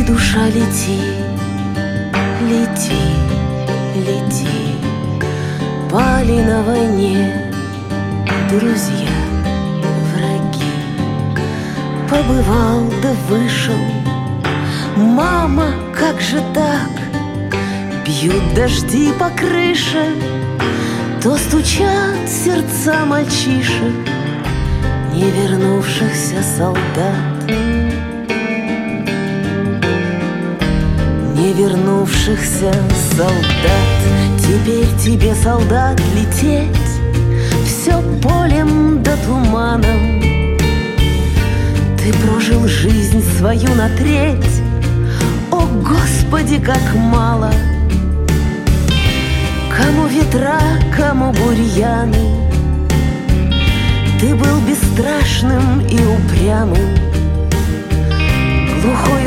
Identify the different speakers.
Speaker 1: душа, лети, лети, лети. Пали на войне друзья, враги. Побывал да вышел. Мама, как же так? Бьют дожди по крыше, то стучат сердца мальчишек, не вернувшихся солдат. Не вернувшихся солдат. Теперь тебе, солдат, лететь все полем да туманом. Ты прожил жизнь свою на треть. О, Господи, как мало! Кому ветра, кому бурьяны. Ты был бесстрашным и упрямым, глухой